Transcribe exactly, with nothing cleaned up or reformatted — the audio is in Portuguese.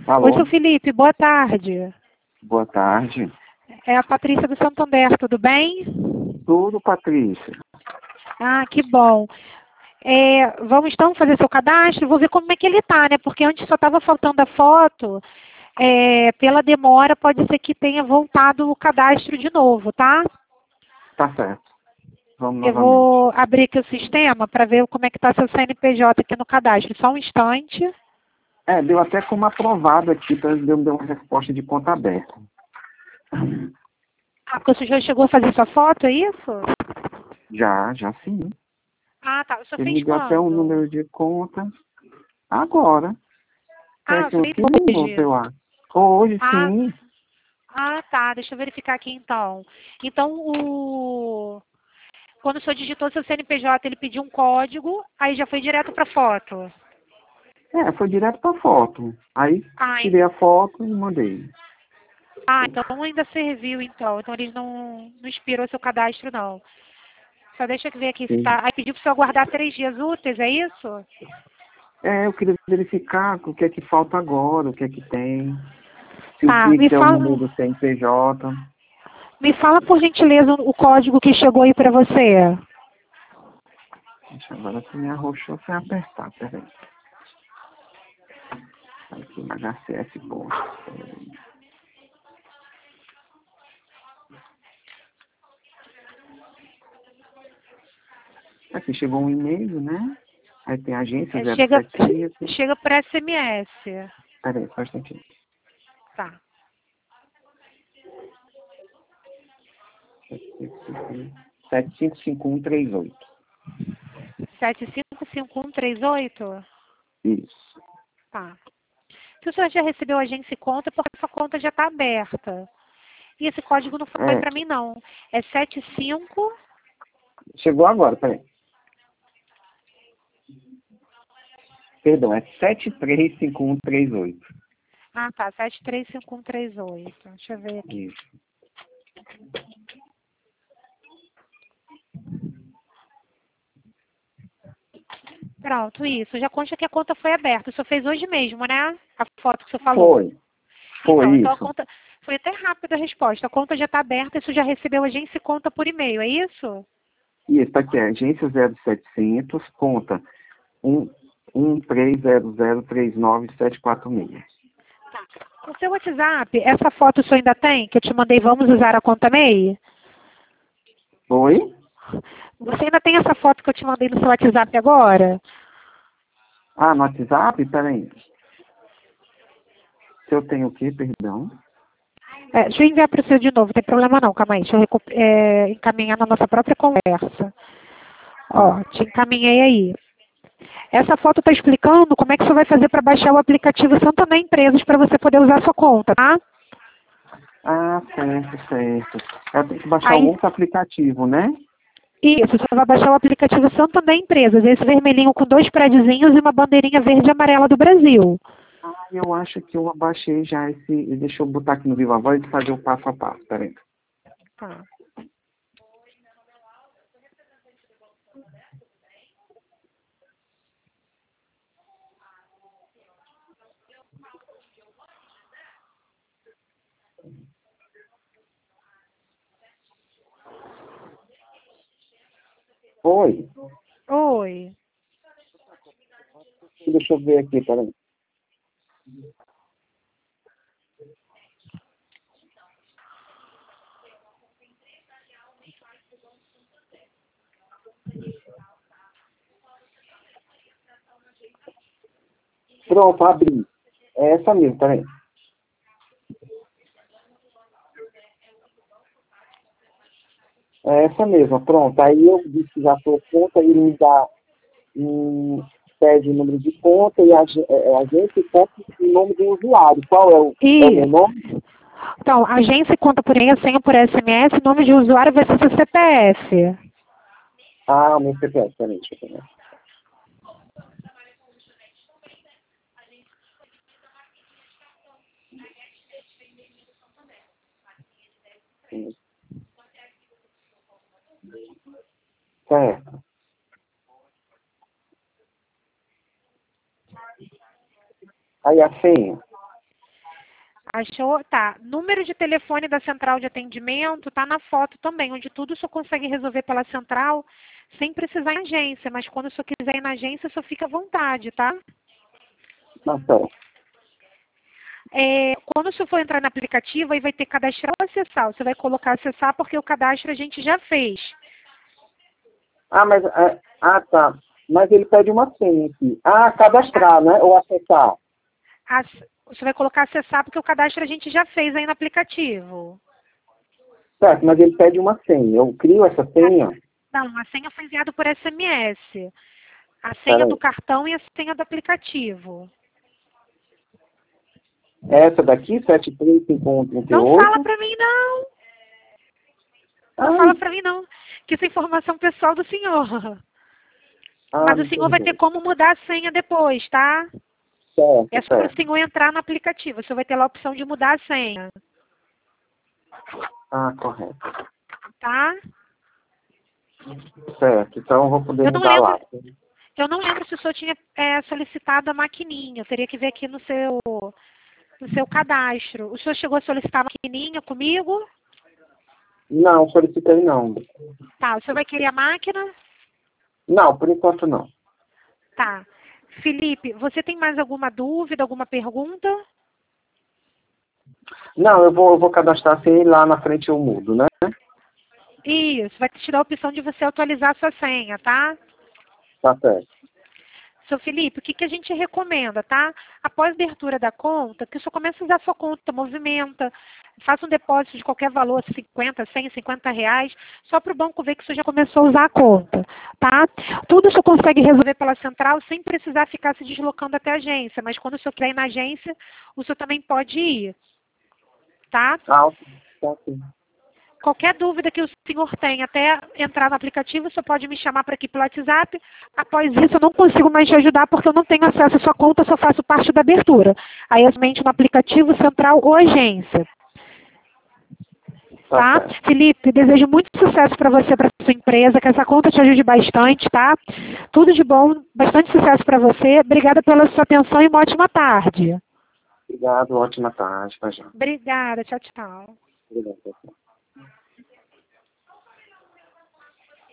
Oi, seu Alô, Felipe, boa tarde. boa tarde. É a Patrícia do Santander, tudo bem? Tudo, Patrícia. Ah, que bom. É, vamos então fazer seu cadastro, vou ver como é que ele está, né? Porque antes só estava faltando a foto. É, pela demora, pode ser que tenha voltado o cadastro de novo, tá? Tá certo. Vamos Eu novamente. vou abrir aqui o sistema para ver como é que está seu C N P J aqui no cadastro. Só um instante. É, deu até como aprovado aqui, então deu, deu uma resposta de conta aberta. Ah, porque o senhor já chegou a fazer sua foto, é isso? Já, já sim. Ah, tá. O senhor Ele me fez deu até o quando? número de conta. Agora. Ah, Faz eu uns fez quinze minutos, hoje. eu acho. Hoje, Ah, sim. Ah, tá. Deixa eu verificar aqui então. Então, o... quando o senhor digitou seu C N P J, ele pediu um código, aí já foi direto para foto. É, foi direto pra foto. Aí, Ah, en- tirei a foto e mandei. ah, então ainda serviu, então. Então, ele não, não expirou seu cadastro, não. Só deixa eu ver aqui se Sim. tá... Aí pediu para o senhor aguardar três dias úteis, é isso? É, eu queria verificar o que é que falta agora, o que é que tem. Se o Tá, me Pix é o fala, número do C N P J. me fala por gentileza o código que chegou aí para você. Deixa agora você me arrochou sem apertar, peraí. Aqui no H C S Post. Aqui chegou um e-mail, né? Aí tem agência É, chega, zero sete cinco. chega por S M S. Peraí, só um instantinho. Tá. sete cinco cinco um três oito. sete cinco cinco um três oito? Isso. Tá. Se o senhor já recebeu a agência e conta, é porque essa conta já está aberta. E esse código não foi É, para mim, não. É sete cinco. chegou agora, peraí. Perdão, é sete três cinco um três oito. Ah, tá. sete três cinco um três oito. Deixa eu ver aqui. Isso. Pronto, isso. Já consta que a conta foi aberta. O senhor fez hoje mesmo, né? A foto que o senhor falou. Foi. Foi Então, então a isso. conta. Foi até rápida a resposta. A conta já está aberta e o senhor já recebeu a agência e conta por e-mail, é isso? Isso, tá aqui, é agência zero sete zero zero, conta um um três zero zero três nove sete quatro seis. O seu WhatsApp, essa foto o senhor ainda tem? Que eu te mandei, vamos usar a conta MEI? Oi? Você ainda tem essa foto que eu te mandei no seu WhatsApp agora? Ah, no WhatsApp? Peraí. Se eu tenho o quê, perdão? É, deixa eu enviar para você de novo, não tem problema não, calma aí. Deixa eu recu- é, encaminhar na nossa própria conversa. Ó, Tá. te encaminhei aí. Essa foto está explicando como é que você vai fazer para baixar o aplicativo Santander Empresas para você poder usar a sua conta, tá? Ah, certo, certo. Eu tenho que baixar um Aí, outro aplicativo, né? isso, você vai baixar o aplicativo Santander Empresas, esse vermelhinho com dois prédiozinhos e uma bandeirinha verde e amarela do Brasil. Ah, eu acho que eu abaixei já esse. Deixa eu botar aqui no Viva Voz e fazer o passo a passo. Peraí. Tá. Oi. Oi. Deixa eu ver aqui, peraí. Pronto, abri. É essa mesmo, peraí. É essa mesma, pronto. Aí eu disse que já estou conta, ele me dá, um, pede o número de conta e a, ge- é, a gente conta o nome do usuário. Qual é o, é o meu Isso. nome? Então, agência e conta por e-mail, senha por S M S, nome de usuário vai ser seu C P F. Ah, o meu C P F, peraí, deixa eu pegar. Certo. Aí a senha. Achou? Tá. Número de telefone da central de atendimento tá na foto também, onde tudo o senhor consegue resolver pela central sem precisar ir na agência. Mas quando o senhor quiser ir na agência, o senhor fica à vontade, tá? Tá certo. É, quando o senhor for entrar no aplicativo, aí vai ter cadastrar ou acessar. Você vai colocar acessar porque o cadastro a gente já fez. Ah, mas... É, ah, tá. Mas ele pede uma senha aqui. Ah, cadastrar, né? Ou acessar. As, você vai colocar acessar porque o cadastro a gente já fez aí no aplicativo. Certo, mas ele pede uma senha. Eu crio essa senha? Não, a senha foi enviada por S M S. A senha Pera do aí. cartão e a senha do aplicativo. Essa daqui, sete três cinco um três Não oito. fala pra mim, não. Não Ai. fala pra mim, não. Que isso é informação pessoal do senhor. Ah, Mas o me senhor vai ter perdoe. como mudar a senha depois, tá? Certo, É só para o certo. senhor entrar no aplicativo. O senhor vai ter lá a opção de mudar a senha, Ah, correto. tá? Certo, então eu vou poder Eu não mudar lá. lembro, eu não lembro se o senhor tinha é, solicitado a maquininha. Eu teria que ver aqui no seu, no seu cadastro. O senhor chegou a solicitar a maquininha comigo? Não, solicitei não. Tá. O senhor vai querer a máquina? Não, por enquanto não. Tá. Felipe, você tem mais alguma dúvida, alguma pergunta? Não, eu vou, eu vou cadastrar assim e lá na frente eu mudo, né? Isso, vai te dar a opção de você atualizar a sua senha, tá? Tá certo. Seu Felipe, o que, que a gente recomenda, tá? Após a abertura da conta, que o senhor comece a usar a sua conta, movimenta, faça um depósito de qualquer valor, cinquenta, cem, cinquenta reais, só para o banco ver que o senhor já começou a usar a conta, tá? Tudo o senhor consegue resolver pela central sem precisar ficar se deslocando até a agência, mas quando o senhor quiser ir na agência, o senhor também pode ir, tá? Ah, ok. Tá sim. Qualquer dúvida que o senhor tenha até entrar no aplicativo, o senhor pode me chamar para aqui pelo WhatsApp. Após isso, eu não consigo mais te ajudar porque eu não tenho acesso à sua conta, eu só faço parte da abertura. Aí, é somente no aplicativo central ou agência. Tá Tá? certo. Felipe, desejo muito sucesso para você, para sua empresa, que essa conta te ajude bastante, tá? Tudo de bom, bastante sucesso para você. Obrigada pela sua atenção e uma ótima tarde. Obrigado, ótima tarde, Pajão. Obrigada, tchau, tchau. Obrigado, pessoal.